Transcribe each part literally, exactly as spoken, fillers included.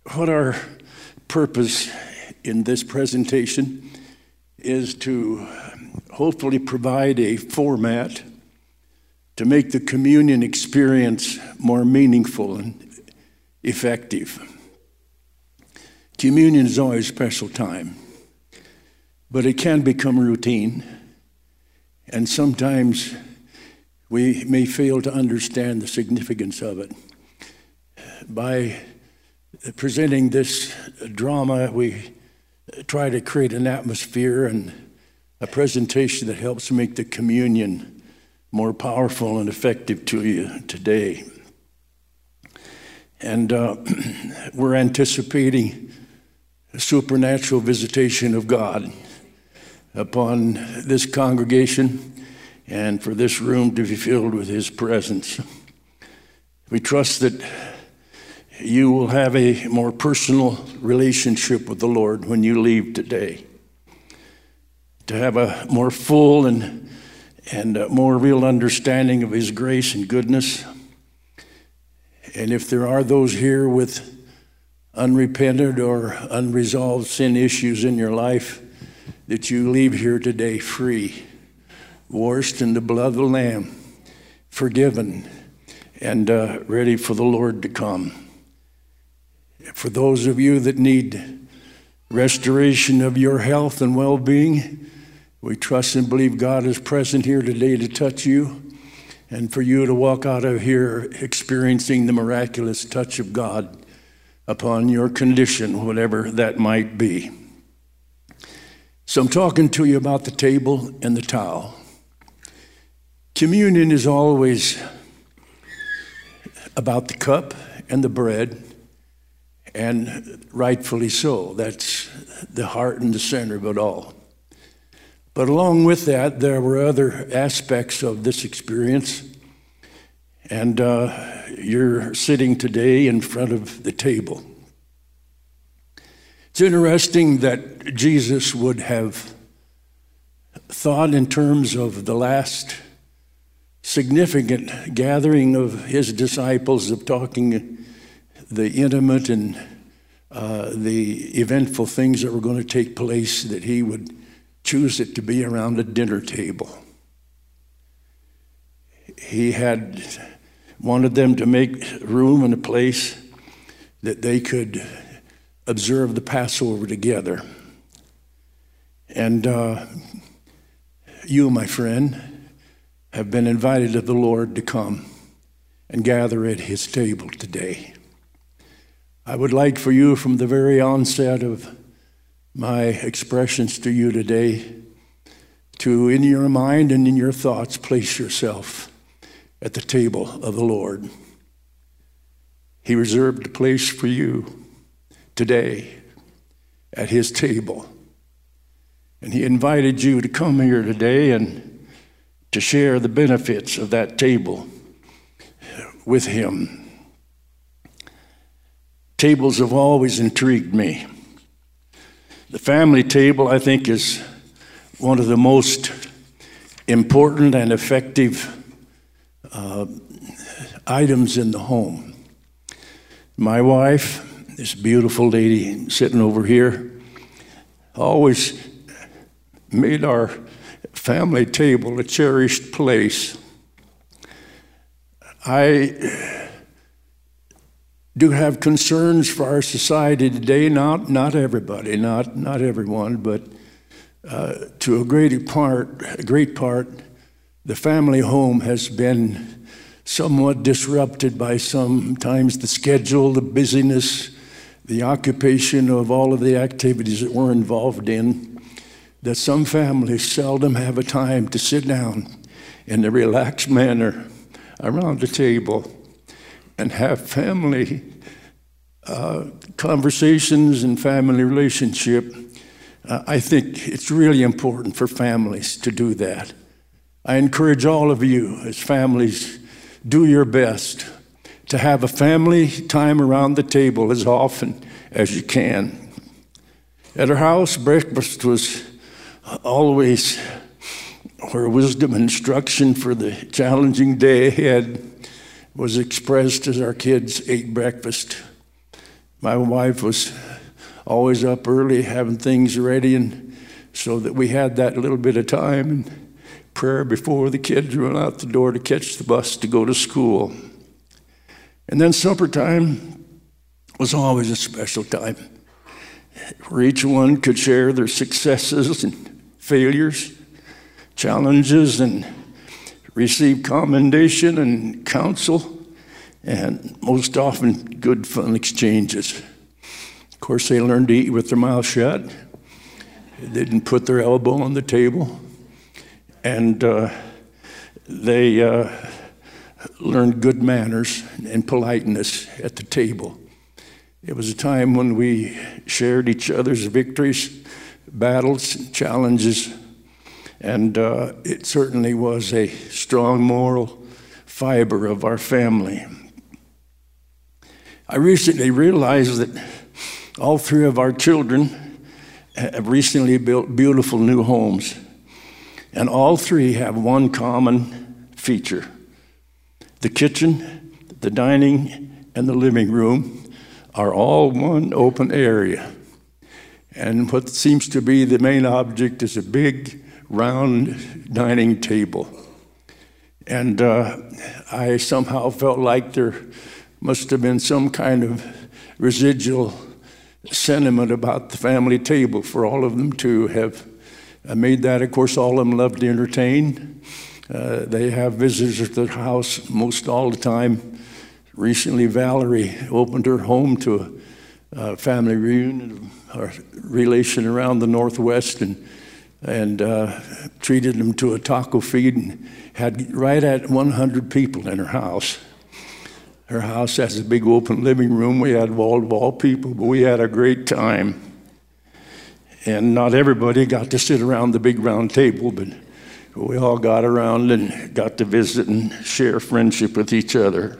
What our purpose in this presentation is to hopefully provide a format to make the communion experience more meaningful and effective. Communion is always a special time, but it can become routine, and sometimes we may fail to understand the significance of it. By presenting this drama, we try to create an atmosphere and a presentation that helps make the communion more powerful and effective to you today. And uh, we're anticipating a supernatural visitation of God upon this congregation and for this room to be filled with His presence. We trust that you will have a more personal relationship with the Lord when you leave today, to have a more full and, and a more real understanding of His grace and goodness. And if there are those here with unrepented or unresolved sin issues in your life, that you leave here today free, washed in the blood of the Lamb, forgiven, and uh, ready for the Lord to come. For those of you that need restoration of your health and well-being, we trust and believe God is present here today to touch you, and for you to walk out of here experiencing the miraculous touch of God upon your condition, whatever that might be. So I'm talking to you about the table and the towel. Communion is always about the cup and the bread, and rightfully so. That's the heart and the center of it all. But along with that, there were other aspects of this experience. And uh, you're sitting today in front of the table. It's interesting that Jesus would have thought in terms of the last significant gathering of His disciples, of talking the intimate and uh, the eventful things that were going to take place, that He would choose it to be around a dinner table. He had wanted them to make room and a place that they could observe the Passover together. And uh, you, my friend, have been invited of the Lord to come and gather at His table today. I would like for you, from the very onset of my expressions to you today, to, in your mind and in your thoughts, place yourself at the table of the Lord. He reserved a place for you today at His table. And He invited you to come here today and to share the benefits of that table with Him. Tables have always intrigued me. The family table, I think, is one of the most important and effective uh, items in the home. My wife, this beautiful lady sitting over here, always made our family table a cherished place. I do have concerns for our society today. Not not everybody, not not everyone, but uh, to a great part, a great part, the family home has been somewhat disrupted by sometimes the schedule, the busyness, the occupation of all of the activities that we're involved in, that some families seldom have a time to sit down in a relaxed manner around the table and have family uh, conversations and family relationship. Uh, I think it's really important for families to do that. I encourage all of you as families, do your best to have a family time around the table as often as you can. At our house, breakfast was always where wisdom and instruction for the challenging day ahead was expressed as our kids ate breakfast. My wife was always up early having things ready, and so that we had that little bit of time and prayer before the kids run out the door to catch the bus to go to school. And then supper time was always a special time where each one could share their successes and failures, challenges, and receive commendation and counsel, and most often good fun exchanges. Of course, they learned to eat with their mouth shut. They didn't put their elbow on the table. And uh, they uh, learned good manners and politeness at the table. It was a time when we shared each other's victories, battles, and challenges. And uh, it certainly was a strong moral fiber of our family. I recently realized that all three of our children have recently built beautiful new homes. And all three have one common feature. The kitchen, the dining, and the living room are all one open area. And what seems to be the main object is a big, round dining table. And uh, I somehow felt like there must have been some kind of residual sentiment about the family table for all of them to have made that. Of course, all of them love to entertain. Uh, they have visitors at their house most all the time. Recently, Valerie opened her home to a, a family reunion, a relation around the Northwest, and and uh, treated them to a taco feed and had right at one hundred people in her house. Her house has a big open living room. We had wall-to-wall people, but we had a great time. And not everybody got to sit around the big round table, but we all got around and got to visit and share friendship with each other.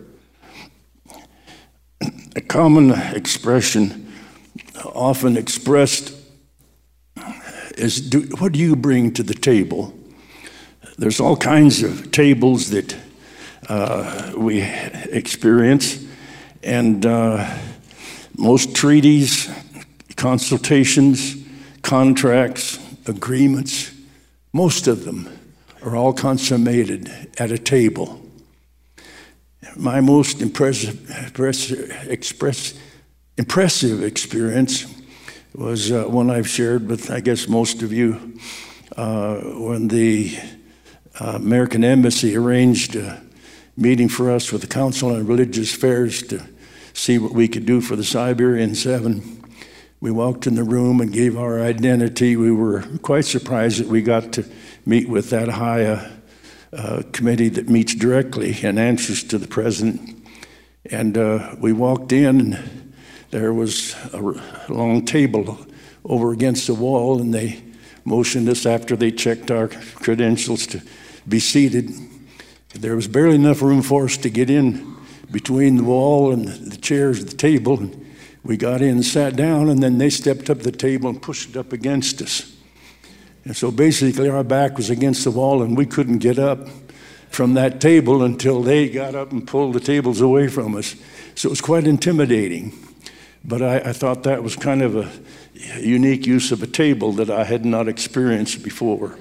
A common expression often expressed is, do, what do you bring to the table? There's all kinds of tables that uh, we experience, and uh, most treaties, consultations, contracts, agreements, most of them are all consummated at a table. My most impressive, impressive, express, impressive experience was uh, one I've shared with, I guess, most of you, uh, when the uh, American Embassy arranged a meeting for us with the Council on Religious Affairs to see what we could do for the Siberian Seven. We walked in the room and gave our identity. We were quite surprised that we got to meet with that high uh, uh, committee that meets directly and answers to the president. And uh, we walked in, and there was a long table over against the wall, and they motioned us after they checked our credentials to be seated. There was barely enough room for us to get in between the wall and the chairs at the table. And we got in and sat down, and then they stepped up to the table and pushed it up against us. And so basically our back was against the wall, and we couldn't get up from that table until they got up and pulled the tables away from us. So it was quite intimidating. But I, I thought that was kind of a unique use of a table that I had not experienced before.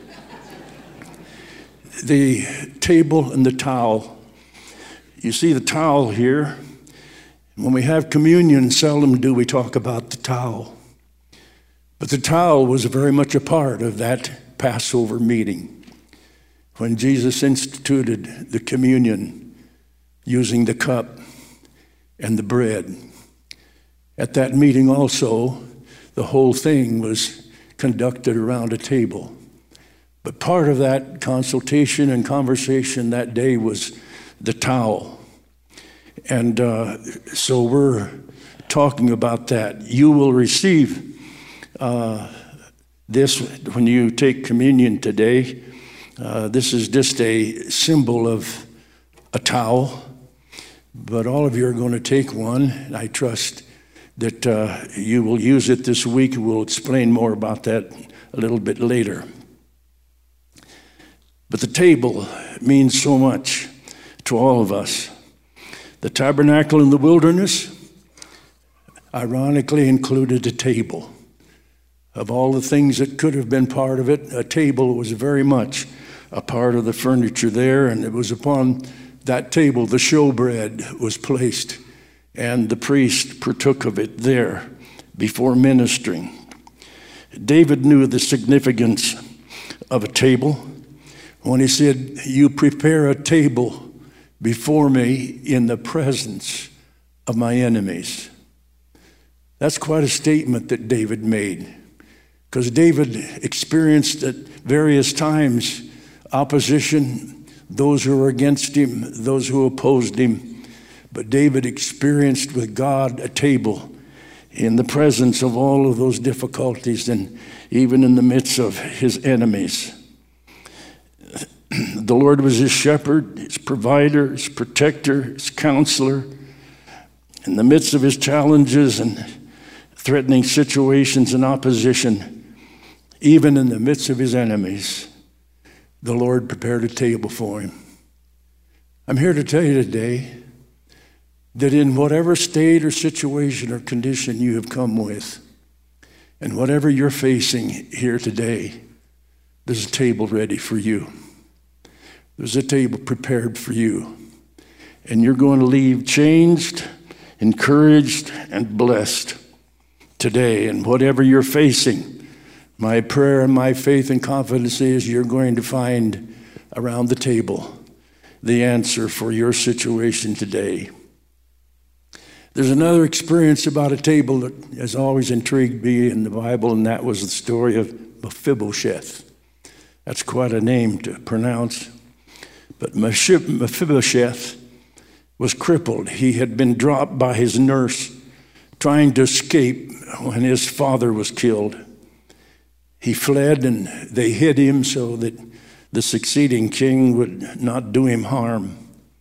The table and the towel. You see the towel here. When we have communion, seldom do we talk about the towel. But the towel was very much a part of that Passover meeting when Jesus instituted the communion using the cup and the bread. At that meeting also, the whole thing was conducted around a table. But part of that consultation and conversation that day was the towel. And uh, so we're talking about that. You will receive uh, this when you take communion today. Uh, this is just a symbol of a towel, but all of you are going to take one, and I trust that uh, you will use it this week. We'll explain more about that a little bit later. But the table means so much to all of us. The tabernacle in the wilderness, ironically included a table. Of all the things that could have been part of it, a table was very much a part of the furniture there, and it was upon that table the showbread was placed, and the priest partook of it there before ministering. David knew the significance of a table when he said, "You prepare a table before me in the presence of my enemies." That's quite a statement that David made, because David experienced at various times opposition, those who were against him, those who opposed him. But David experienced with God a table in the presence of all of those difficulties and even in the midst of his enemies. The Lord was his shepherd, his provider, his protector, his counselor. In the midst of his challenges and threatening situations and opposition, even in the midst of his enemies, the Lord prepared a table for him. I'm here to tell you today that in whatever state or situation or condition you have come with, and whatever you're facing here today, there's a table ready for you. There's a table prepared for you. And you're going to leave changed, encouraged, and blessed today. And whatever you're facing, my prayer and my faith and confidence is you're going to find around the table the answer for your situation today. There's another experience about a table that has always intrigued me in the Bible, and that was the story of Mephibosheth. That's quite a name to pronounce. But Mephibosheth was crippled. He had been dropped by his nurse trying to escape when his father was killed. He fled, and they hid him so that the succeeding king would not do him harm.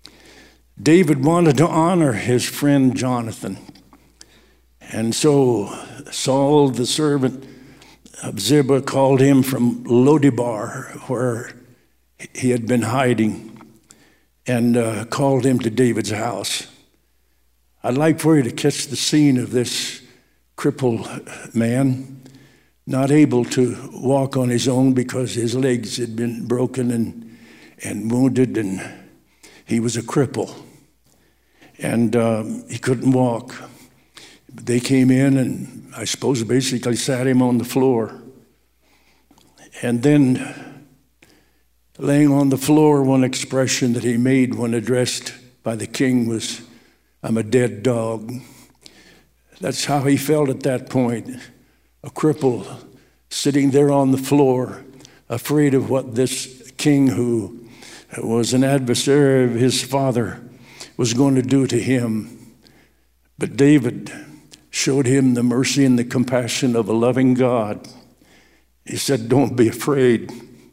David wanted to honor his friend Jonathan. And so Saul, the servant of Ziba, called him from Lodebar, where he had been hiding, and uh, called him to David's house. I'd like for you to catch the scene of this crippled man, not able to walk on his own because his legs had been broken and, and wounded, and he was a cripple. And um, he couldn't walk. They came in and I suppose basically sat him on the floor. And then laying on the floor, one expression that he made when addressed by the king was, "I'm a dead dog." That's how he felt at that point, a cripple sitting there on the floor, afraid of what this king, who was an adversary of his father, was going to do to him. But David showed him the mercy and the compassion of a loving God. He said, "Don't be afraid.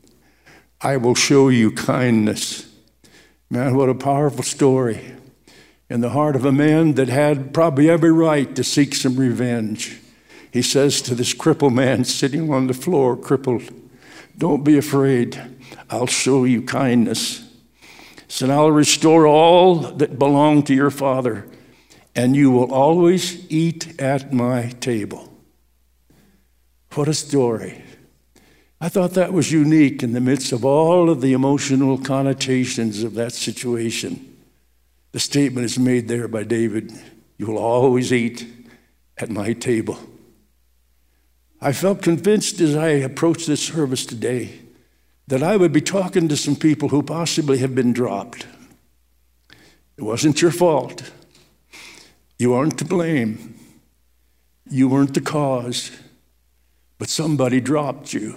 I will show you kindness." Man, what a powerful story in the heart of a man that had probably every right to seek some revenge. He says to this crippled man sitting on the floor, crippled, "Don't be afraid. I'll show you kindness. So I'll restore all that belonged to your father, and you will always eat at my table." What a story. I thought that was unique in the midst of all of the emotional connotations of that situation. The statement is made there by David, "You will always eat at my table." I felt convinced as I approached this service today that I would be talking to some people who possibly have been dropped. It wasn't your fault. You aren't to blame. You weren't the cause, but somebody dropped you.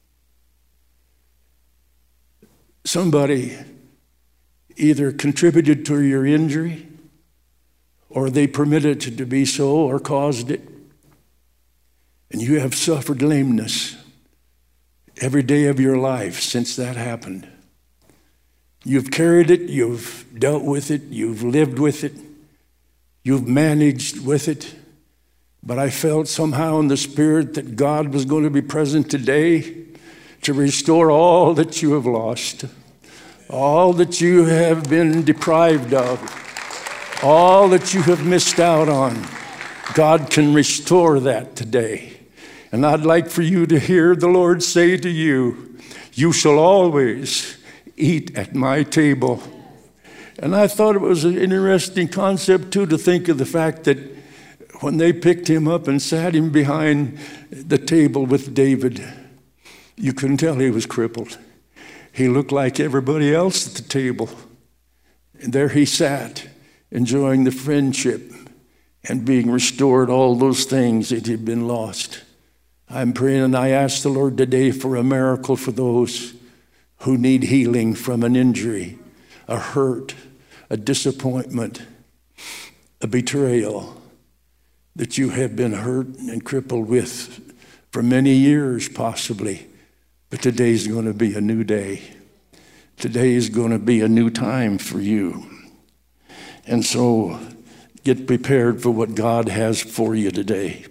Somebody either contributed to your injury, or they permitted it to be so, or caused it. And you have suffered lameness every day of your life since that happened. You've carried it, you've dealt with it, you've lived with it, you've managed with it. But I felt somehow in the Spirit that God was going to be present today to restore all that you have lost, all that you have been deprived of, all that you have missed out on. God can restore that today. And I'd like for you to hear the Lord say to you, you shall always eat at my table. And I thought it was an interesting concept, too, to think of the fact that when they picked him up and sat him behind the table with David, you couldn't tell he was crippled. He looked like everybody else at the table. And there he sat, enjoying the friendship and being restored all those things that had been lost. I'm praying and I ask the Lord today for a miracle for those who need healing from an injury, a hurt, a disappointment, a betrayal that you have been hurt and crippled with for many years possibly. But today's going to be a new day. Today is going to be a new time for you. And so get prepared for what God has for you today.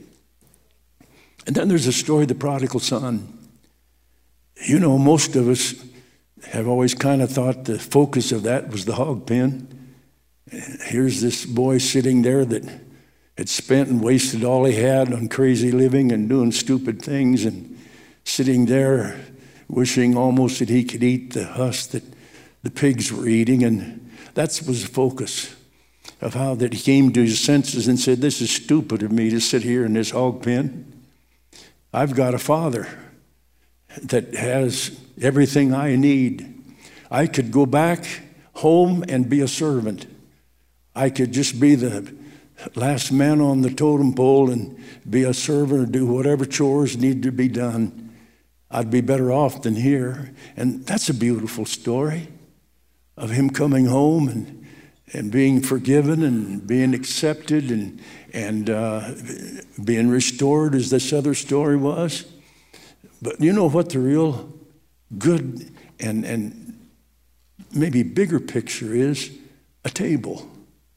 And then there's a story of the prodigal son. You know, most of us have always kind of thought the focus of that was the hog pen. Here's this boy sitting there that had spent and wasted all he had on crazy living and doing stupid things, and sitting there wishing almost that he could eat the husk that the pigs were eating. And that was the focus of how that he came to his senses and said, this is stupid of me to sit here in this hog pen. I've got a father that has everything I need. I could go back home and be a servant. I could just be the last man on the totem pole and be a servant or do whatever chores need to be done. I'd be better off than here. And that's a beautiful story of him coming home and, and being forgiven and being accepted and, and uh, being restored, as this other story was. But you know what the real good and, and maybe bigger picture is? A table,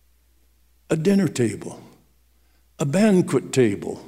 a dinner table, a banquet table.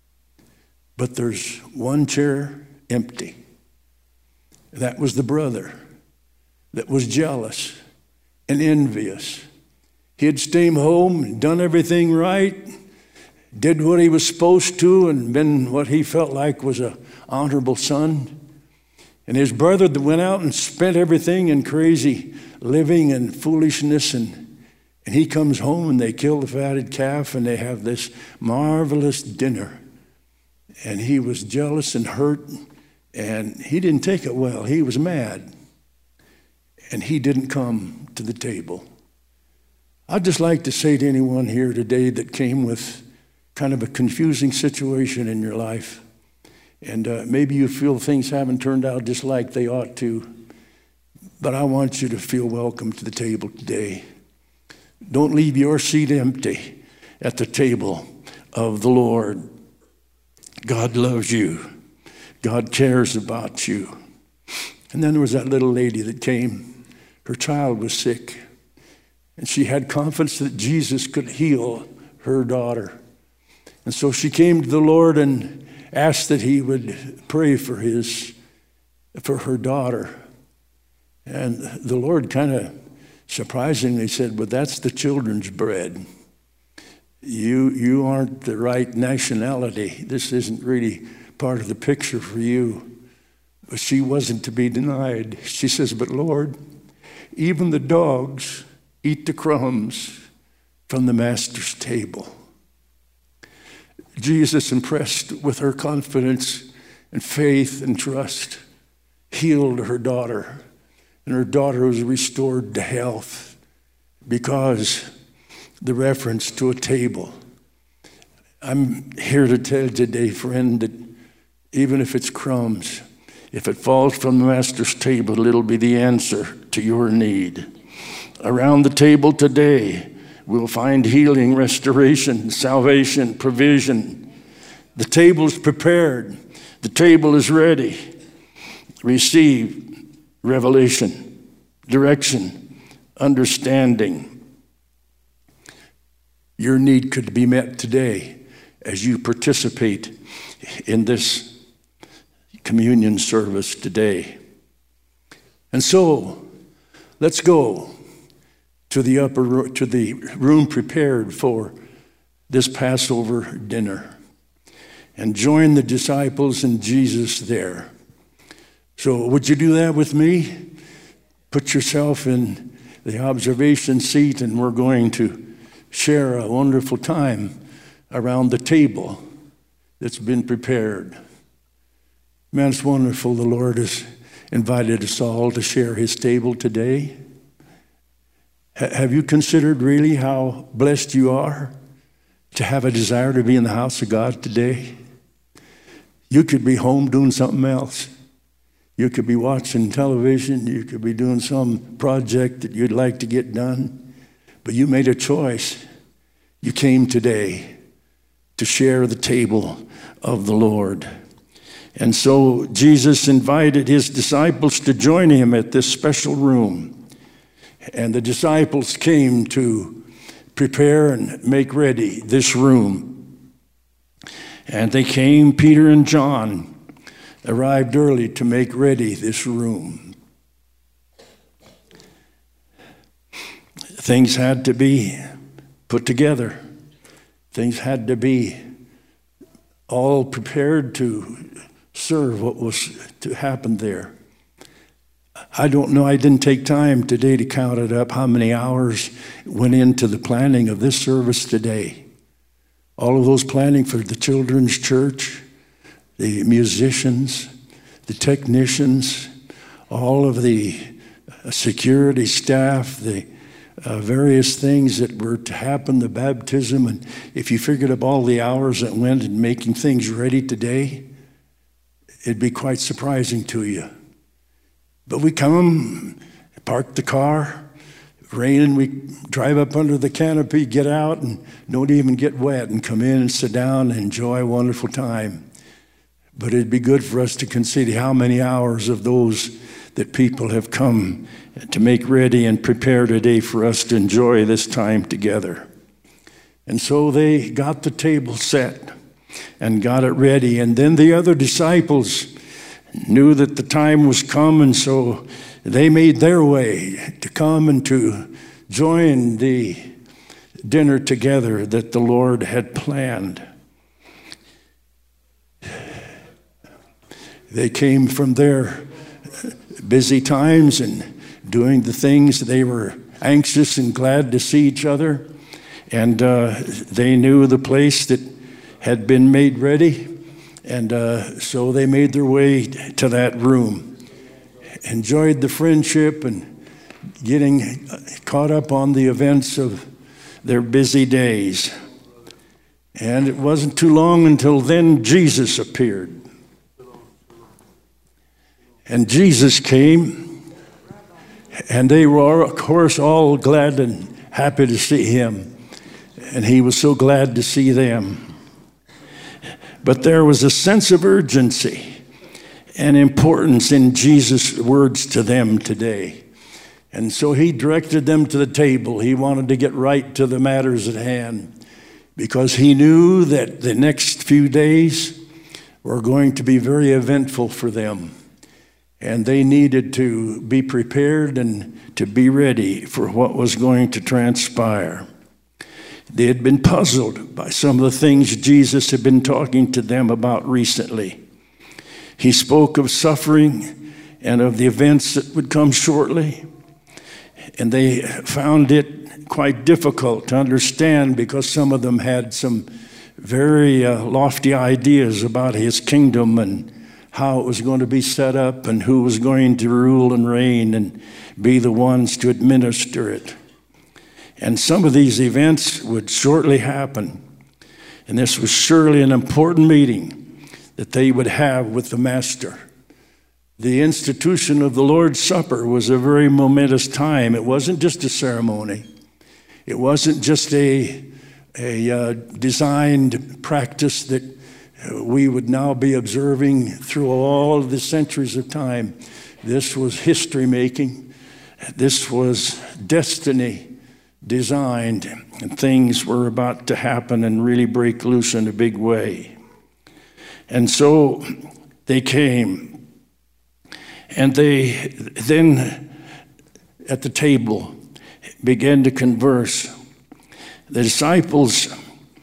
But there's one chair empty. That was the brother that was jealous and envious. He had stayed home and done everything right, did what he was supposed to, and been what he felt like was an honorable son. And his brother that went out and spent everything in crazy living and foolishness, and, and he comes home and they kill the fatted calf and they have this marvelous dinner. And he was jealous and hurt, and he didn't take it well. He was mad, and he didn't come to the table. I'd just like to say to anyone here today that came with kind of a confusing situation in your life, and uh, maybe you feel things haven't turned out just like they ought to, but I want you to feel welcome to the table today. Don't leave your seat empty at the table of the Lord. God loves you. God cares about you. And then there was that little lady that came. Her child was sick, and she had confidence that Jesus could heal her daughter. And so she came to the Lord and asked that he would pray for his, for her daughter. And the Lord kind of surprisingly said, "But that's the children's bread. You, you aren't the right nationality. This isn't really part of the picture for you." But she wasn't to be denied. She says, "But Lord, even the dogs eat the crumbs from the master's table." Jesus, impressed with her confidence and faith and trust, healed her daughter. And her daughter was restored to health because the reference to a table. I'm here to tell you today, friend, that even if it's crumbs, if it falls from the master's table, it'll be the answer to your need. Around the table today, we'll find healing, restoration, salvation, provision. The table is prepared. The table is ready. Receive revelation, direction, understanding. Your need could be met today as you participate in this communion service today. And so, let's go to the upper to the room prepared for this Passover dinner and join the disciples and Jesus there. So would you do that with me? Put yourself in the observation seat, and we're going to share a wonderful time around the table that's been prepared. Man, it's wonderful the Lord has invited us all to share his table today. H- have you considered really how blessed you are to have a desire to be in the house of God today? You could be home doing something else. You could be watching television. You could be doing some project that you'd like to get done. But you made a choice. You came today to share the table of the Lord. And so Jesus invited his disciples to join him at this special room. And the disciples came to prepare and make ready this room. And they came, Peter and John arrived early to make ready this room. Things had to be put together. Things had to be all prepared to serve what was to happen there. I don't know, I didn't take time today to count it up how many hours went into the planning of this service today. All of those planning for the children's church, the musicians, the technicians, all of the security staff, the uh, various things that were to happen, the baptism, and if you figured up all the hours that went in making things ready today, it'd be quite surprising to you. But we come, park the car, rain, we drive up under the canopy, get out, and don't even get wet, and come in and sit down and enjoy a wonderful time. But it'd be good for us to consider how many hours of those that people have come to make ready and prepare today for us to enjoy this time together. And so they got the table set and got it ready. And then the other disciples knew that the time was come, and so they made their way to come and to join the dinner together that the Lord had planned. They came from their busy times and doing the things. They were anxious and glad to see each other. And uh, they knew the place that had been made ready. And uh, so they made their way to that room. Enjoyed the friendship and getting caught up on the events of their busy days. And it wasn't too long until then Jesus appeared. And Jesus came, and they were, of course, all glad and happy to see him. And he was so glad to see them. But there was a sense of urgency and importance in Jesus' words to them today. And so he directed them to the table. He wanted to get right to the matters at hand, because he knew that the next few days were going to be very eventful for them. And they needed to be prepared and to be ready for what was going to transpire. They had been puzzled by some of the things Jesus had been talking to them about recently. He spoke of suffering and of the events that would come shortly. And they found it quite difficult to understand, because some of them had some very uh, lofty ideas about his kingdom and how it was going to be set up and who was going to rule and reign and be the ones to administer it. And some of these events would shortly happen. And this was surely an important meeting that they would have with the Master. The institution of the Lord's Supper was a very momentous time. It wasn't just a ceremony. It wasn't just a, a uh, designed practice that we would now be observing through all of the centuries of time. This was history making. This was destiny designed, and things were about to happen and really break loose in a big way. And so they came, and they then at the table began to converse. The disciples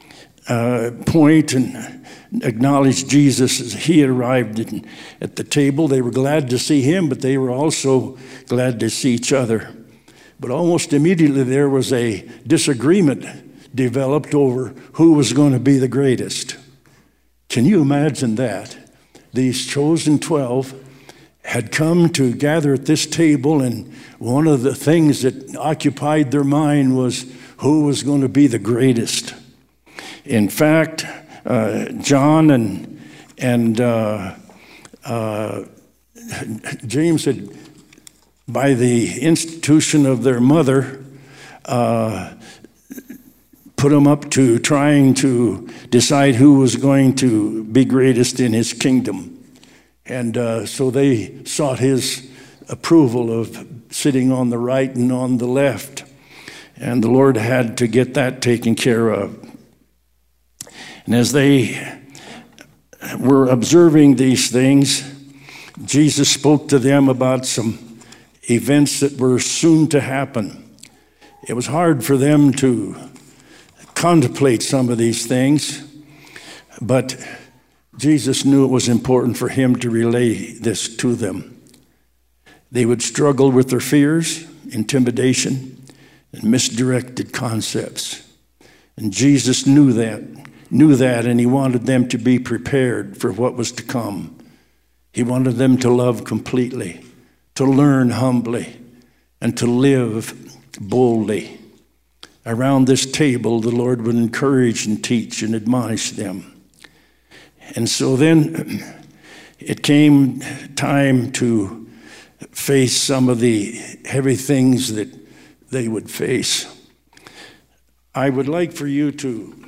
uh, point and acknowledge Jesus as he had arrived in, at the table. They were glad to see him, but they were also glad to see each other. But almost immediately there was a disagreement developed over who was going to be the greatest. Can you imagine that? These chosen twelve had come to gather at this table, and one of the things that occupied their mind was who was going to be the greatest. In fact, uh, John and and uh, uh, James had, by the institution of their mother, uh, put them up to trying to decide who was going to be greatest in his kingdom. And uh, so they sought his approval of sitting on the right and on the left. And the Lord had to get that taken care of. And as they were observing these things, Jesus spoke to them about some events that were soon to happen. It was hard for them to contemplate some of these things, but Jesus knew it was important for him to relay this to them. They would struggle with their fears, intimidation, and misdirected concepts. And Jesus knew that, knew that, and he wanted them to be prepared for what was to come. He wanted them to love completely, to learn humbly, and to live boldly. Around this table, the Lord would encourage and teach and admonish them. And so then it came time to face some of the heavy things that they would face. I would like for you to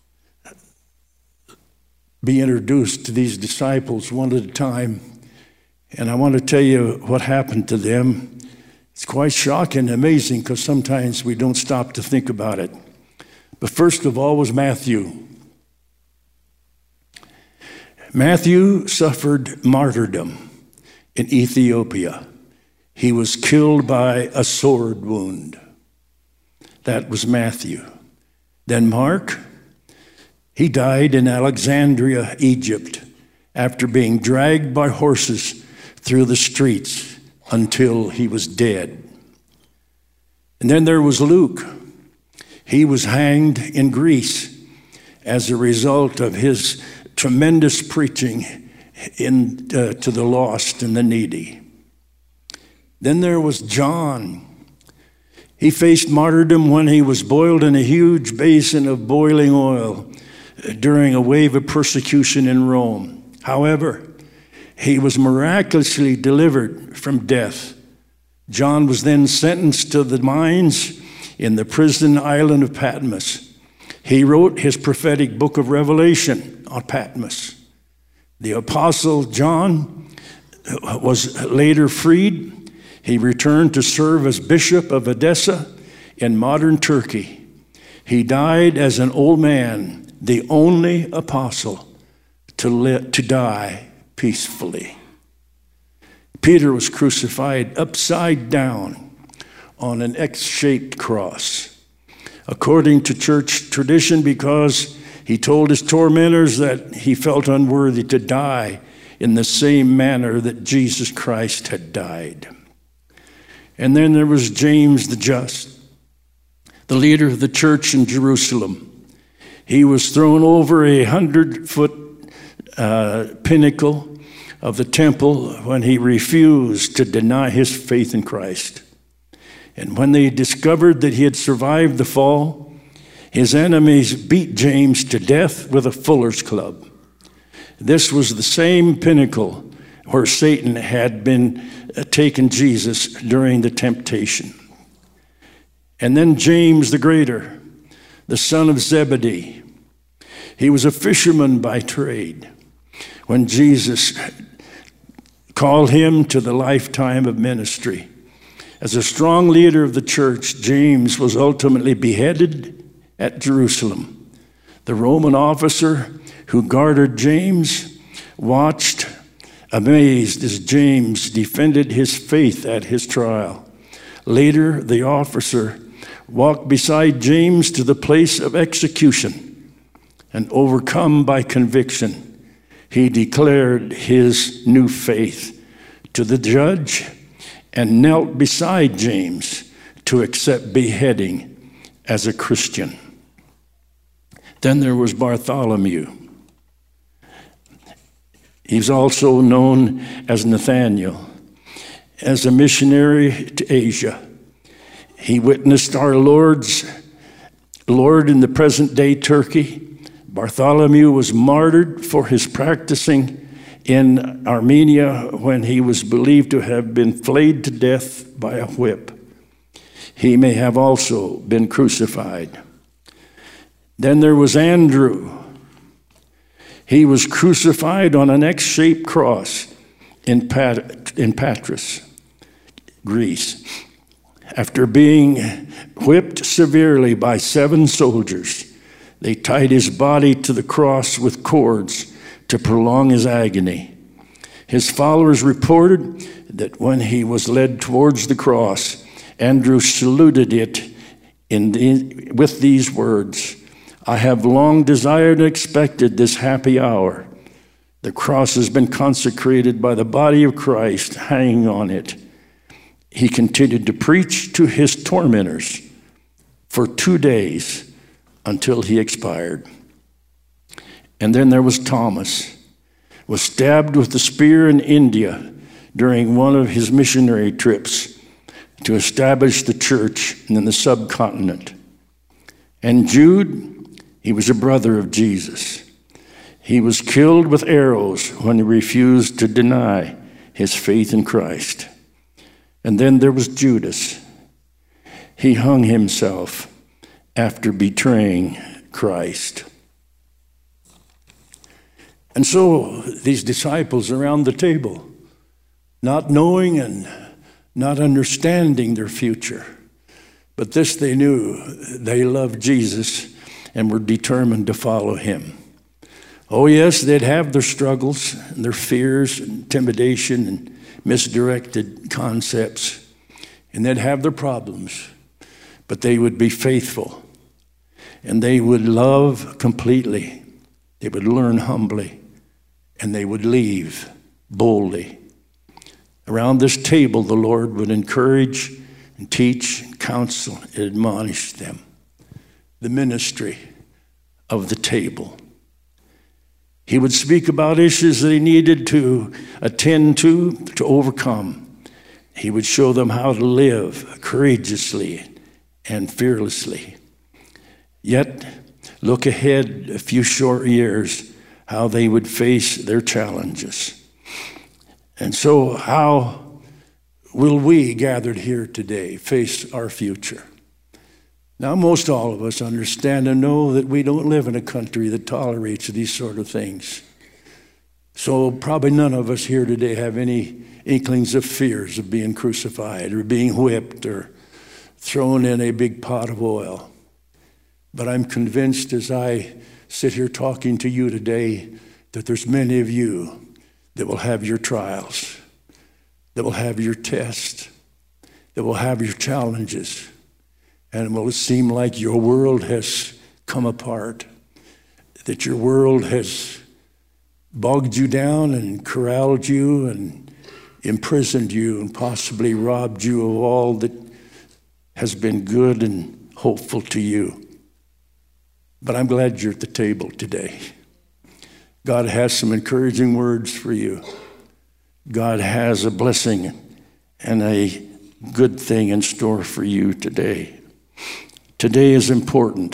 be introduced to these disciples one at a time. And I want to tell you what happened to them. It's quite shocking and amazing because sometimes we don't stop to think about it. But first of all was Matthew. Matthew suffered martyrdom in Ethiopia. He was killed by a sword wound. That was Matthew. Then Mark, he died in Alexandria, Egypt, after being dragged by horses through the streets until he was dead. And then there was Luke. He was hanged in Greece as a result of his tremendous preaching in, uh, to the lost and the needy. Then there was John. He faced martyrdom when he was boiled in a huge basin of boiling oil during a wave of persecution in Rome. However, he was miraculously delivered from death. John was then sentenced to the mines in the prison island of Patmos. He wrote his prophetic book of Revelation on Patmos. The apostle John was later freed. He returned to serve as bishop of Edessa in modern Turkey. He died as an old man, the only apostle to, li- to die peacefully. Peter was crucified upside down on an X-shaped cross, according to church tradition, because he told his tormentors that he felt unworthy to die in the same manner that Jesus Christ had died. And then there was James the Just, the leader of the church in Jerusalem. He was thrown over a hundred-foot uh, pinnacle of the temple when he refused to deny his faith in Christ. And when they discovered that he had survived the fall, his enemies beat James to death with a fuller's club. This was the same pinnacle where Satan had been uh, taken Jesus during the temptation. And then James the Greater, the son of Zebedee. He was a fisherman by trade when Jesus called him to the lifetime of ministry. As a strong leader of the church, James was ultimately beheaded at Jerusalem. The Roman officer who guarded James watched amazed as James defended his faith at his trial. Later, the officer walked beside James to the place of execution. and overcome by conviction, he declared his new faith to the judge and knelt beside James to accept beheading as a Christian. Then there was Bartholomew. He's also known as Nathaniel. As a missionary to Asia, he witnessed our Lord's Lord in the present-day Turkey. Bartholomew was martyred for his practicing in Armenia when he was believed to have been flayed to death by a whip. He may have also been crucified. Then there was Andrew. He was crucified on an X-shaped cross in, Pat- in Patras, Greece, after being whipped severely by seven soldiers. They tied his body to the cross with cords to prolong his agony. His followers reported that when he was led towards the cross, Andrew saluted it in the, with these words, "I have long desired and expected this happy hour. The cross has been consecrated by the body of Christ hanging on it." He continued to preach to his tormentors for two days until he expired. And then there was Thomas, was stabbed with a spear in India during one of his missionary trips to establish the church in the subcontinent. And Jude, he was a brother of Jesus. He was killed with arrows when he refused to deny his faith in Christ. And then there was Judas. He hung himself after betraying Christ. And so these disciples around the table, not knowing and not understanding their future, but this they knew, they loved Jesus and were determined to follow him. Oh yes, they'd have their struggles and their fears and intimidation and misdirected concepts, and they'd have their problems, but they would be faithful, and they would love completely. They would learn humbly, and they would leave boldly. Around this table, the Lord would encourage and teach and counsel and admonish them. The ministry of the table. He would speak about issues they needed to attend to, to overcome. He would show them how to live courageously and fearlessly. Yet, look ahead a few short years, how they would face their challenges. And so, how will we gathered here today face our future? Now, most all of us understand and know that we don't live in a country that tolerates these sort of things. So probably none of us here today have any inklings of fears of being crucified or being whipped or thrown in a big pot of oil. But I'm convinced as I sit here talking to you today that there's many of you that will have your trials, that will have your tests, that will have your challenges. And it will seem like your world has come apart, that your world has bogged you down and corralled you and imprisoned you and possibly robbed you of all that has been good and hopeful to you. But I'm glad you're at the table today. God has some encouraging words for you. God has a blessing and a good thing in store for you today. Today is important.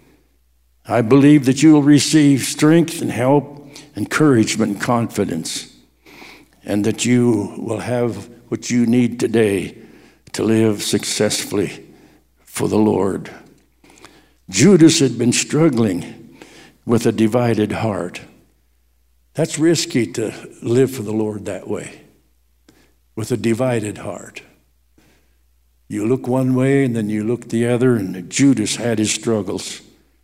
I believe that you will receive strength and help, encouragement and confidence, and that you will have what you need today to live successfully for the Lord. Judas had been struggling with a divided heart. That's risky to live for the Lord that way, with a divided heart. You look one way and then you look the other, and Judas had his struggles.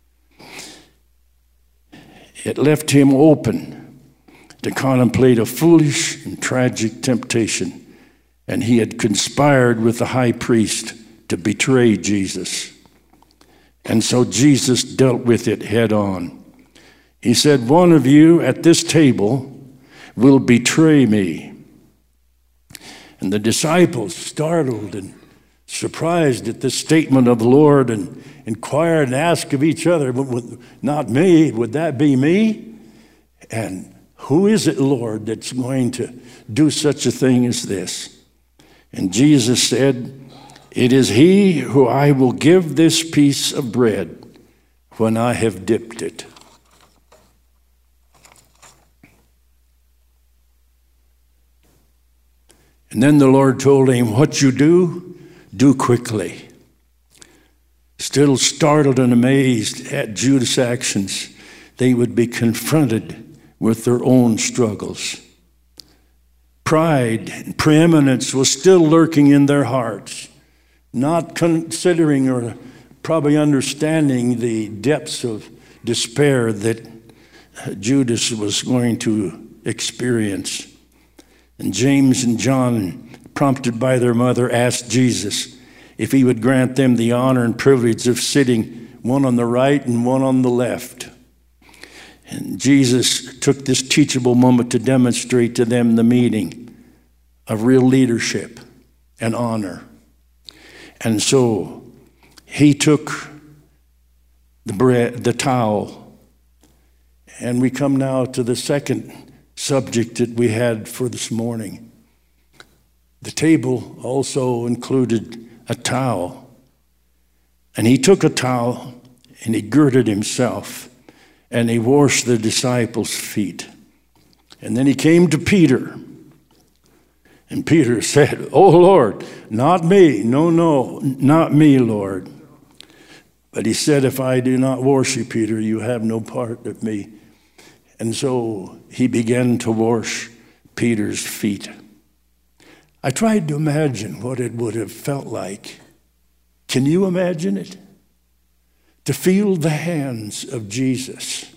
It left him open to contemplate a foolish and tragic temptation, and he had conspired with the high priest to betray Jesus. And so Jesus dealt with it head on. He said, one of you at this table will betray me. And the disciples, startled and surprised at this statement of the Lord, and inquired and asked of each other, not me, would that be me? And who is it, Lord, that's going to do such a thing as this? And Jesus said, it is he who I will give this piece of bread when I have dipped it. And then the Lord told him, what you do, do quickly. Still startled and amazed at Judas' actions, they would be confronted with their own struggles. Pride and preeminence was still lurking in their hearts, not considering or probably understanding the depths of despair that Judas was going to experience. And James and John, prompted by their mother, asked Jesus if he would grant them the honor and privilege of sitting one on the right and one on the left. And Jesus took this teachable moment to demonstrate to them the meaning of real leadership and honor. And so he took the bread, the towel, and we come now to the second subject that we had for this morning. The table also included a towel. And he took a towel and he girded himself and he washed the disciples' feet. And then he came to Peter. And Peter said, oh Lord, not me. No, no, not me, Lord. But he said, if I do not wash you, Peter, you have no part of me. And so he began to wash Peter's feet. I tried to imagine what it would have felt like. Can you imagine it? To feel the hands of Jesus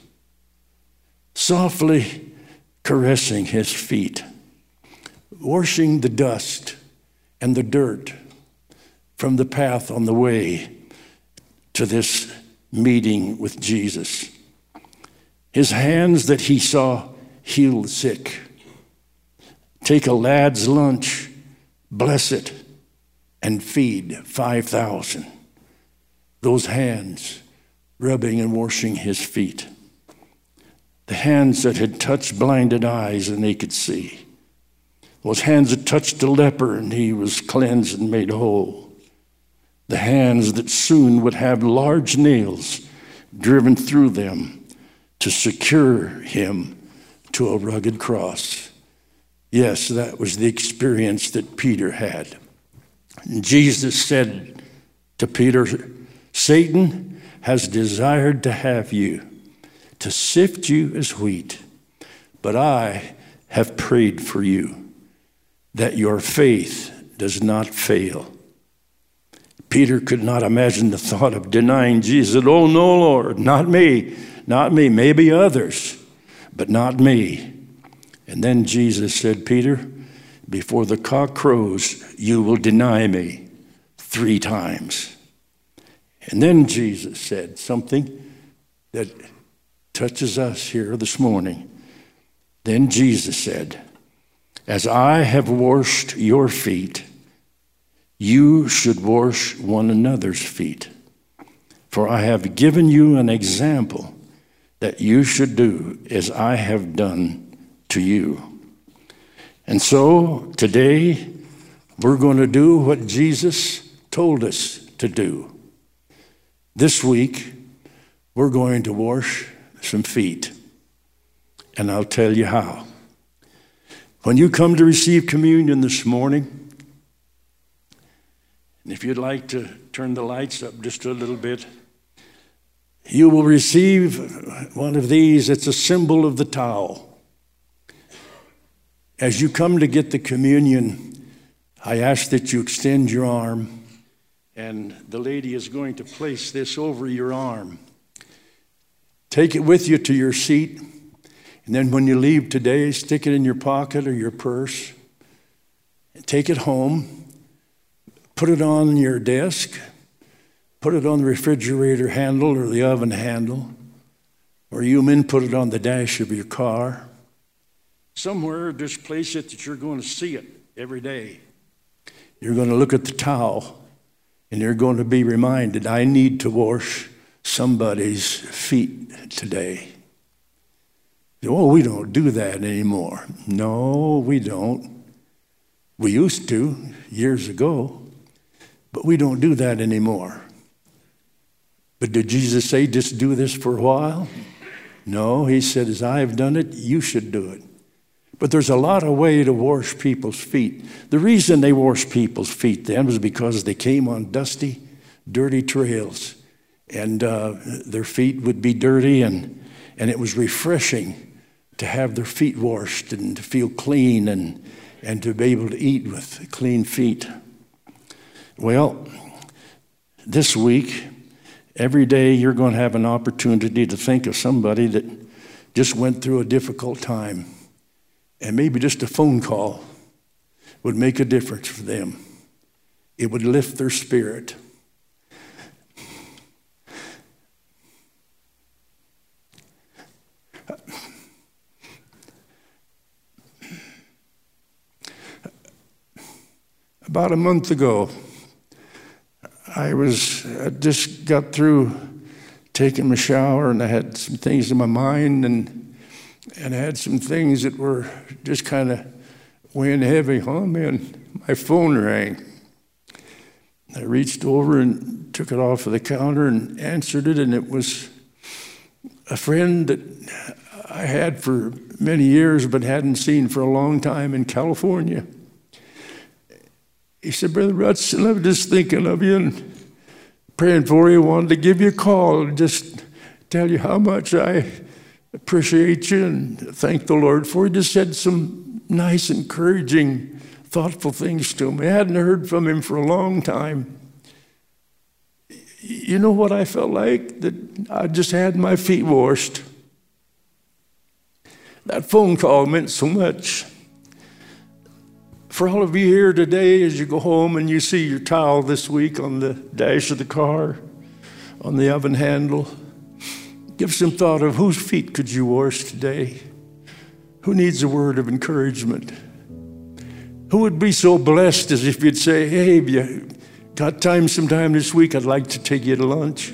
softly caressing his feet, washing the dust and the dirt from the path on the way to this meeting with Jesus. His hands that he saw heal the sick. Take a lad's lunch, bless it, and feed five thousand. Those hands rubbing and washing his feet. The hands that had touched blinded eyes and they could see. Those hands that touched a leper and he was cleansed and made whole. The hands that soon would have large nails driven through them to secure him to a rugged cross. Yes, that was the experience that Peter had. And Jesus said to Peter, Satan has desired to have you, to sift you as wheat, but I have prayed for you, that your faith does not fail. Peter could not imagine the thought of denying Jesus. Oh, no, Lord, not me. Not me, maybe others, but not me. And then Jesus said, Peter, before the cock crows, you will deny me three times. And then Jesus said something that touches us here this morning. Then Jesus said, as I have washed your feet, you should wash one another's feet. For I have given you an example that you should do as I have done to you. And so today we're going to do what Jesus told us to do. This week we're going to wash some feet. And I'll tell you how. When you come to receive communion this morning, and if you'd like to turn the lights up just a little bit, you will receive one of these. It's a symbol of the towel. As you come to get the communion, I ask that you extend your arm, and the lady is going to place this over your arm. Take it with you to your seat, and then when you leave today, stick it in your pocket or your purse. Take it home, put it on your desk, put it on the refrigerator handle or the oven handle, or you men put it on the dash of your car. Somewhere, just place it that you're going to see it every day. You're going to look at the towel, and you're going to be reminded, I need to wash somebody's feet today. Oh, we don't do that anymore. No, we don't. We used to years ago, but we don't do that anymore. But did Jesus say just do this for a while? No, he said, as I have done it, you should do it. But there's a lot of way to wash people's feet. The reason they washed people's feet then was because they came on dusty, dirty trails. And uh, their feet would be dirty, and, and it was refreshing to have their feet washed and to feel clean and, and to be able to eat with clean feet. Well, this week, every day you're going to have an opportunity to think of somebody that just went through a difficult time. And maybe just a phone call would make a difference for them. It would lift their spirit. About a month ago, I was I just got through taking my shower, and I had some things in my mind, and and I had some things that were just kind of weighing heavy on me, and my phone rang. I reached over and took it off of the counter and answered it, and it was a friend that I had for many years but hadn't seen for a long time in California. He said, Brother Rutson, I was just thinking of you and praying for you. Wanted to give you a call and just tell you how much I appreciate you and thank the Lord for you. Just said some nice, encouraging, thoughtful things to him. I hadn't heard from him for a long time. You know what I felt like? That I just had my feet washed. That phone call meant so much. For all of you here today, as you go home and you see your towel this week on the dash of the car, on the oven handle, give some thought of whose feet could you wash today? Who needs a word of encouragement? Who would be so blessed as if you'd say, hey, have you got time sometime this week? I'd like to take you to lunch.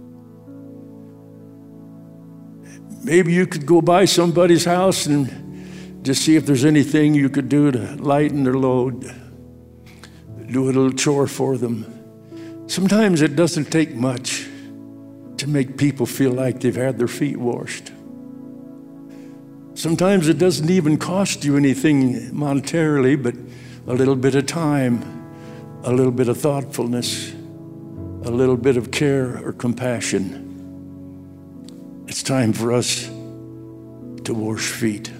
Maybe you could go by somebody's house and just see if there's anything you could do to lighten their load. Do a little chore for them. Sometimes it doesn't take much to make people feel like they've had their feet washed. Sometimes it doesn't even cost you anything monetarily, but a little bit of time, a little bit of thoughtfulness, a little bit of care or compassion. It's time for us to wash feet.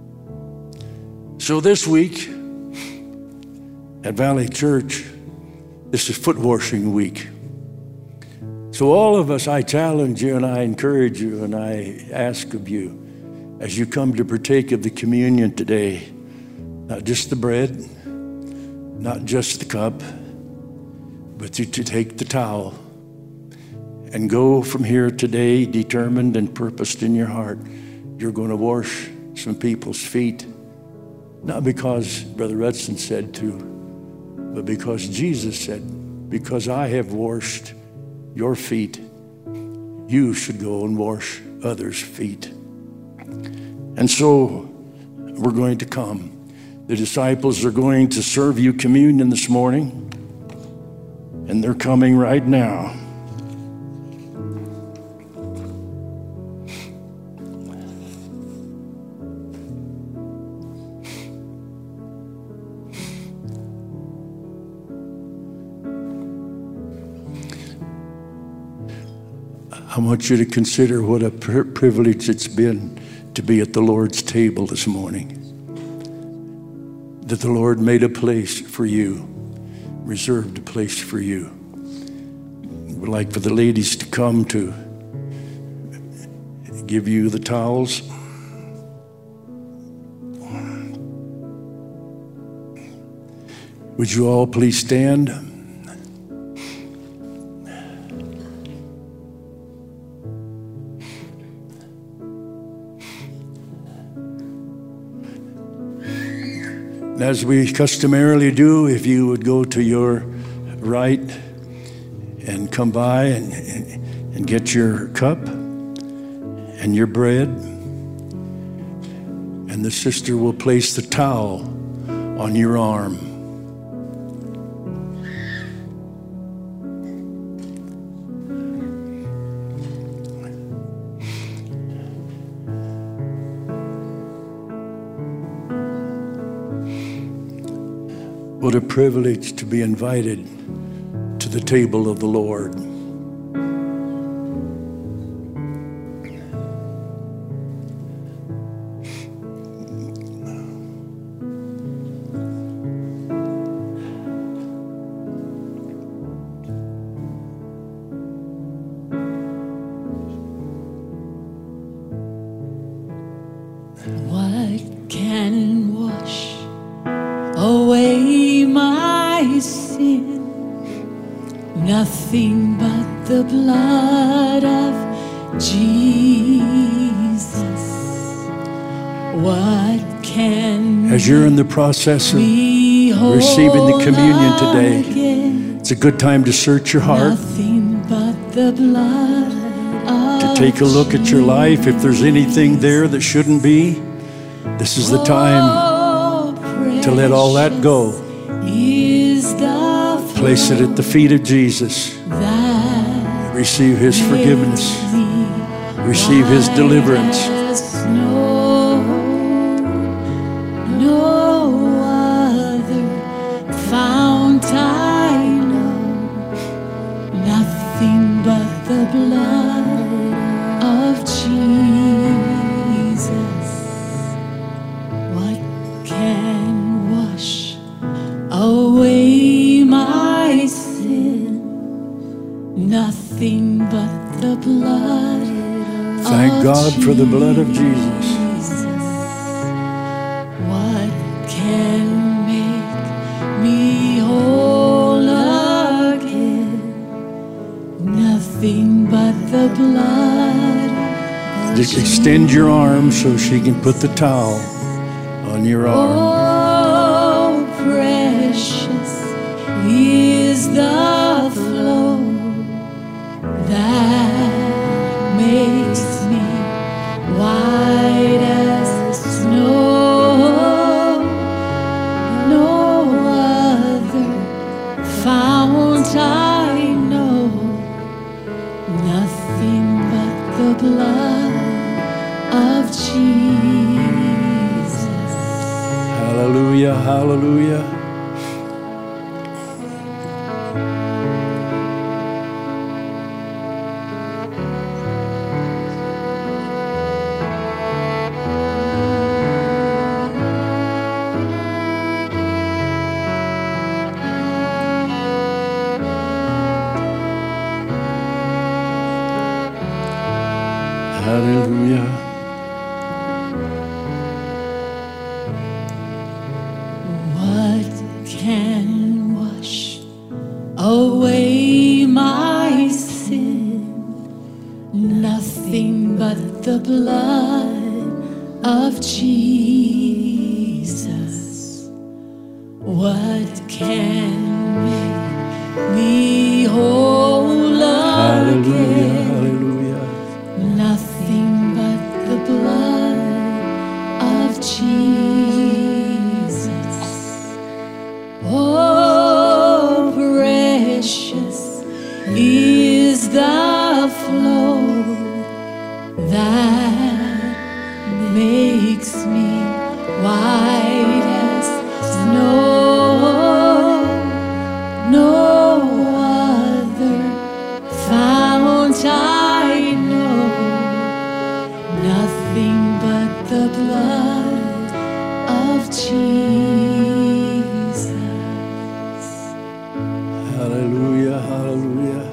So this week at Valley Church, this is foot washing week. So all of us, I challenge you and I encourage you and I ask of you, as you come to partake of the communion today, not just the bread, not just the cup, but to, to take the towel and go from here today determined and purposed in your heart. You're going to wash some people's feet, not because Brother Rutson said to, but because Jesus said, because I have washed your feet, you should go and wash others' feet. And so we're going to come. The disciples are going to serve you communion this morning, and they're coming right now. I want you to consider what a privilege it's been to be at the Lord's table this morning. That the Lord made a place for you, reserved a place for you. We'd like for the ladies to come to give you the towels. Would you all please stand? As we customarily do, if you would go to your right and come by and, and, and get your cup and your bread, and the sister will place the towel on your arm. What a privilege to be invited to the table of the Lord. What can wash away my sin? Nothing but the blood of Jesus. What can As you're in the process of receiving the communion today, it's a good time to search your heart, Nothing but the blood to take a look at your life. If there's anything there that shouldn't be, this is the time to let all that go. Place it at the feet of Jesus. Receive His forgiveness. Receive His deliverance. No, no other fount I know, nothing but the blood of Jesus. What can wash away my sin? Nothing but the blood. Thank God for the blood of Jesus. What can make me whole again? Nothing but the blood. Just extend your arm so she can put the towel on your arm. Oh, precious is the flow that makes me white as snow. No other fount I know, nothing but the blood of Jesus. Hallelujah, hallelujah. Hallelujah. What can wash away my sin? Nothing but the blood of Jesus. What can make me whole Hallelujah, again? hallelujah. Nothing but the blood of Jesus. Oh, precious is the flow that makes me white as snow. No other fount I know, nothing but the blood of Jesus. Hallelujah, hallelujah.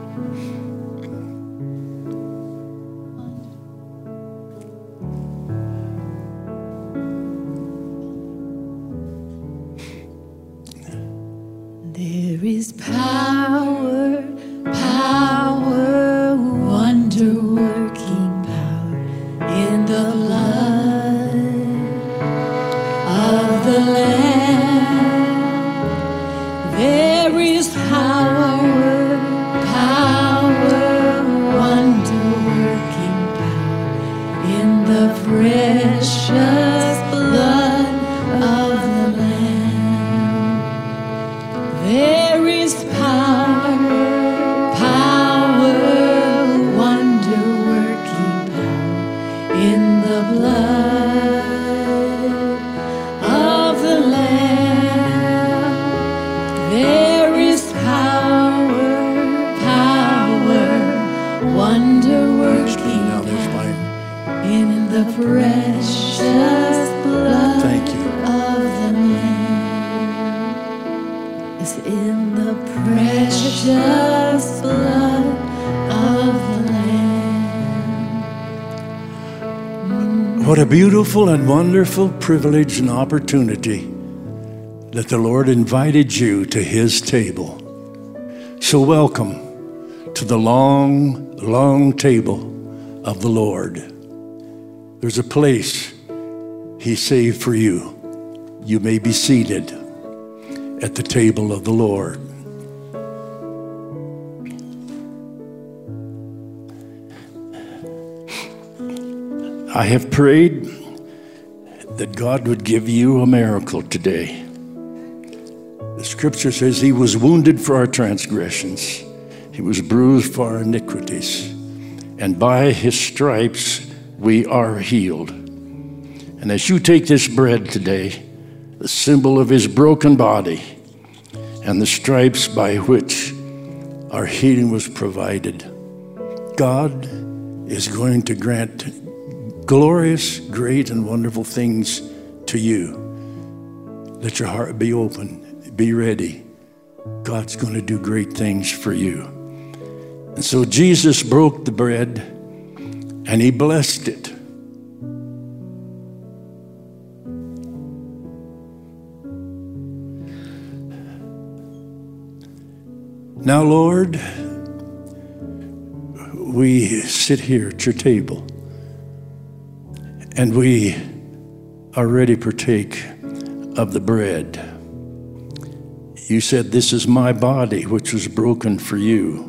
There is power, power, wonder-working power in the blood of the Lamb. There is power, power, wonder-working power in the precious blood of the Lamb. There is power, power, wonder-working power in the blood of the Lamb. There is power, power, wonder-working Now there's mine. in the precious blood Thank you. of the Lamb. It's in the precious blood of the Lamb. What a beautiful and wonderful privilege and opportunity that the Lord invited you to his table. So welcome to the long, long table of the Lord. There's a place he saved for you. You may be seated at the table of the Lord. I have prayed that God would give you a miracle today. The scripture says he was wounded for our transgressions. He was bruised for our iniquities. And by his stripes we are healed. And as you take this bread today, the symbol of his broken body and the stripes by which our healing was provided, God is going to grant glorious, great, and wonderful things to you. Let your heart be open. Be ready. God's going to do great things for you. And so Jesus broke the bread and he blessed it. Now, Lord, we sit here at your table and we already partake of the bread. You said, this is my body, which was broken for you.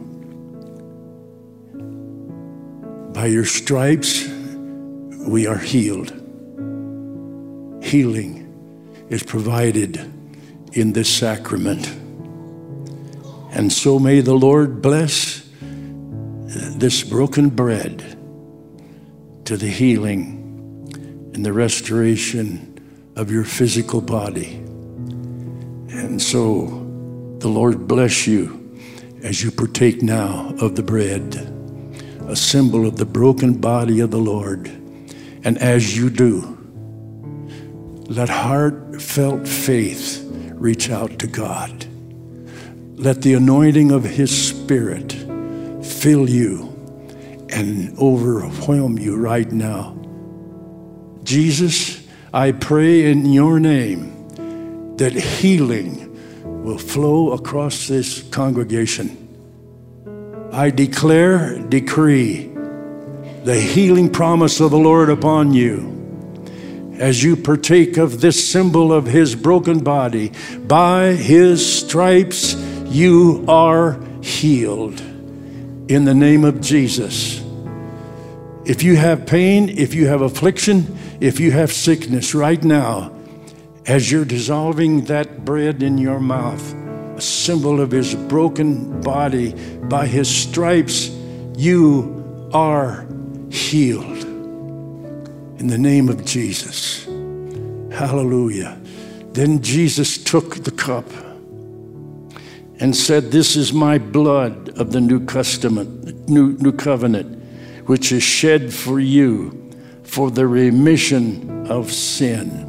By your stripes, we are healed. Healing is provided in this sacrament. And so may the Lord bless this broken bread to the healing and the restoration of your physical body. And so the Lord bless you as you partake now of the bread, a symbol of the broken body of the Lord. And as you do, let heartfelt faith reach out to God. Let the anointing of his Spirit fill you and overwhelm you right now. Jesus, I pray in your name that healing will flow across this congregation. I declare, decree the healing promise of the Lord upon you as you partake of this symbol of his broken body. By his stripes you are healed in the name of Jesus. If you have pain, if you have affliction, if you have sickness right now, as you're dissolving that bread in your mouth, a symbol of his broken body, by his stripes, you are healed. In the name of Jesus. Hallelujah. Then Jesus took the cup and said, this is my blood of the New Testament, New, New Covenant, which is shed for you for the remission of sin.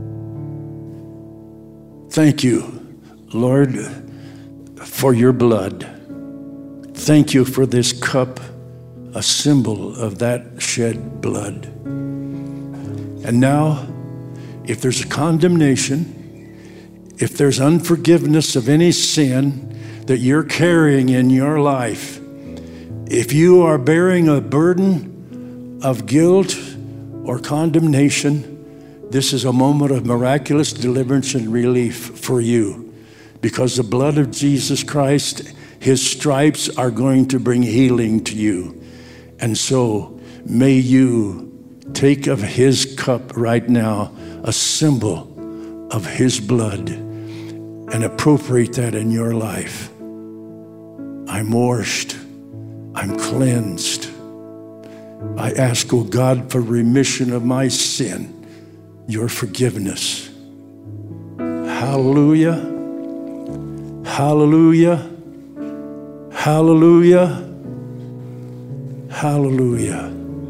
Thank you, Lord, for your blood. Thank you for this cup, a symbol of that shed blood. And now, if there's a condemnation, if there's unforgiveness of any sin that you're carrying in your life, if you are bearing a burden of guilt or condemnation, This is a moment of miraculous deliverance and relief for you, because the blood of Jesus Christ, his stripes are going to bring healing to you. And so may you take of his cup right now, a symbol of his blood, and appropriate that in your life. I'm washed. I'm cleansed. I ask, oh God, for remission of my sin, your forgiveness. Hallelujah. Hallelujah. Hallelujah. Hallelujah.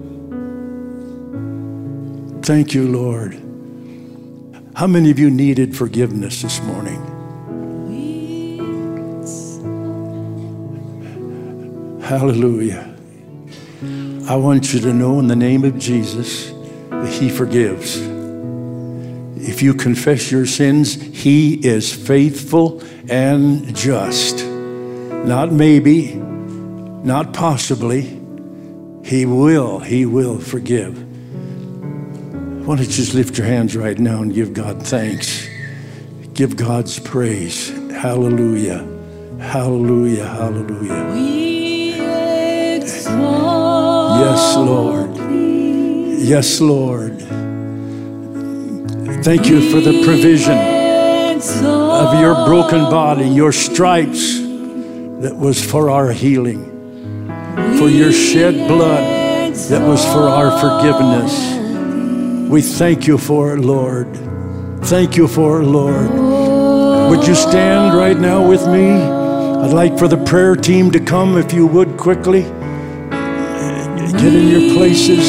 Thank you, Lord. How many of you needed forgiveness this morning? Hallelujah. I want you to know in the name of Jesus that he forgives. If you confess your sins, he is faithful and just. Not maybe, not possibly. He will, he will forgive. Why don't you just lift your hands right now and give God thanks. Give God's praise. Hallelujah. Hallelujah. Hallelujah. Yes, Lord. Yes, Lord. Thank you for the provision of your broken body, your stripes that was for our healing, for your shed blood that was for our forgiveness. We thank you for it, Lord. Thank you for it, Lord. Would you stand right now with me? I'd like for the prayer team to come, if you would, quickly. Get in your places.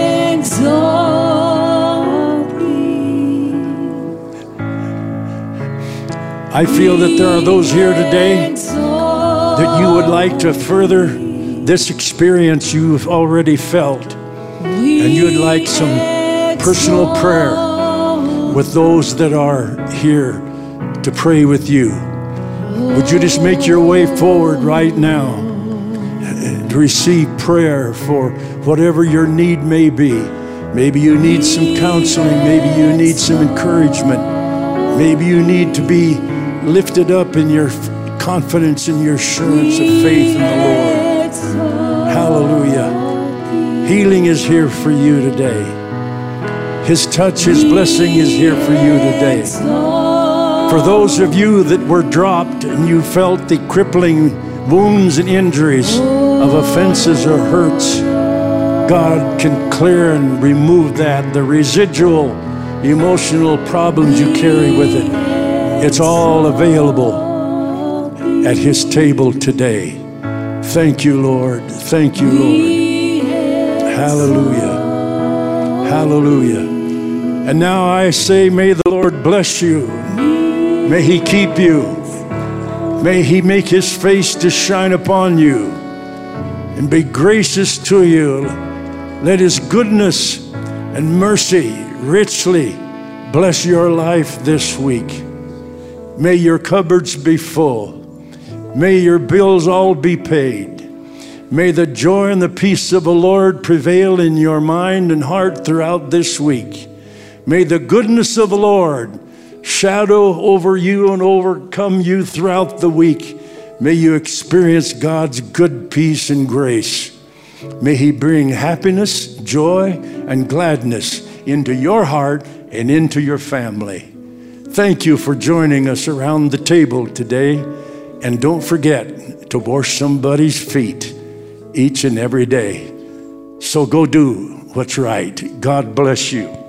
I feel that there are those here today that you would like to further this experience you've already felt, and you'd like some personal prayer with those that are here to pray with you. Would you just make your way forward right now to receive prayer for whatever your need may be? Maybe you need some counseling. Maybe you need some encouragement. Maybe you need to be lifted up in your confidence and your assurance of faith in the Lord. Hallelujah. Healing is here for you today. His touch, his blessing is here for you today. For those of you that were dropped and you felt the crippling wounds and injuries of offenses or hurts, God can clear and remove that, the residual emotional problems you carry with it. It's all available at his table today. Thank you, Lord. Thank you, Lord. Hallelujah. Hallelujah. And now I say, may the Lord bless you. May he keep you. May he make his face to shine upon you and be gracious to you. Let his goodness and mercy richly bless your life this week. May your cupboards be full. May your bills all be paid. May the joy and the peace of the Lord prevail in your mind and heart throughout this week. May the goodness of the Lord shadow over you and overcome you throughout the week. May you experience God's good peace and grace. May he bring happiness, joy, and gladness into your heart and into your family. Thank you for joining us around the table today. And don't forget to wash somebody's feet each and every day. So go do what's right. God bless you.